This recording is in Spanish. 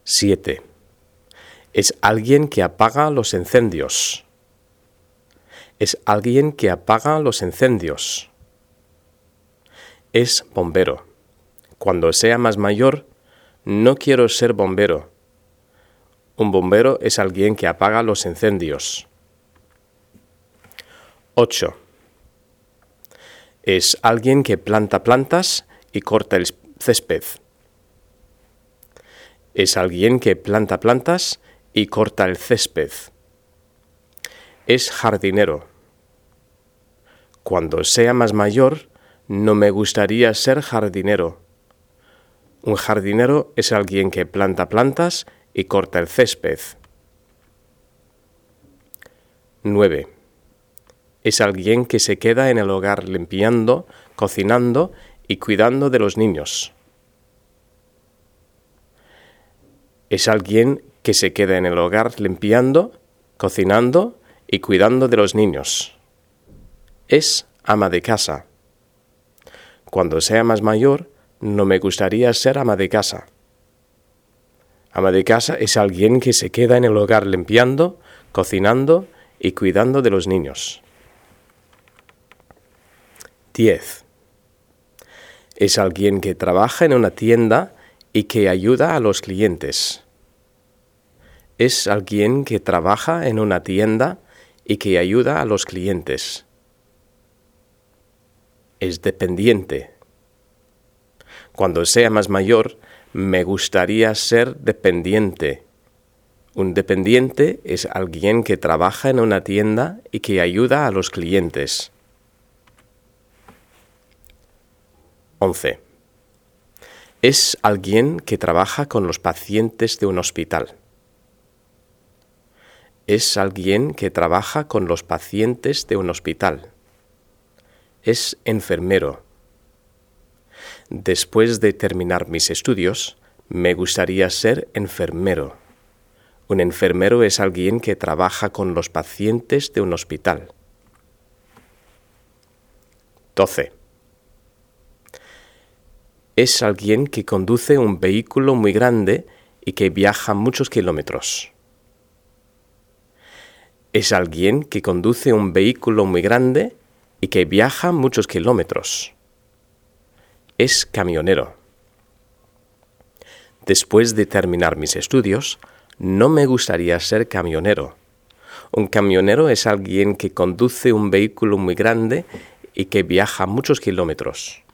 7. Es alguien que apaga los incendios. Es alguien que apaga los incendios. Es bombero. Cuando sea más mayor, no quiero ser bombero. Un bombero es alguien que apaga los incendios. 8. Es alguien que planta plantas y corta el césped. Es alguien que planta plantas y corta el césped. Es jardinero. Cuando sea más mayor, no me gustaría ser jardinero. Un jardinero es alguien que planta plantas y corta el césped. 9. Es alguien que se queda en el hogar limpiando, cocinando y cuidando de los niños. Es alguien que se queda en el hogar limpiando, cocinando y cuidando de los niños. Es ama de casa. Cuando sea más mayor, no me gustaría ser ama de casa. Ama de casa es alguien que se queda en el hogar limpiando, cocinando y cuidando de los niños. 10. Es alguien que trabaja en una tienda y que ayuda a los clientes. Es alguien que trabaja en una tienda y que ayuda a los clientes. Es dependiente. Cuando sea más mayor, me gustaría ser dependiente. Un dependiente es alguien que trabaja en una tienda y que ayuda a los clientes. 11. Es alguien que trabaja con los pacientes de un hospital. Es alguien que trabaja con los pacientes de un hospital. Es enfermero. Después de terminar mis estudios, me gustaría ser enfermero. Un enfermero es alguien que trabaja con los pacientes de un hospital. 12. Es alguien que conduce un vehículo muy grande y que viaja muchos kilómetros. Es alguien que conduce un vehículo muy grande y que viaja muchos kilómetros. Es camionero. Después de terminar mis estudios, no me gustaría ser camionero. Un camionero es alguien que conduce un vehículo muy grande y que viaja muchos kilómetros.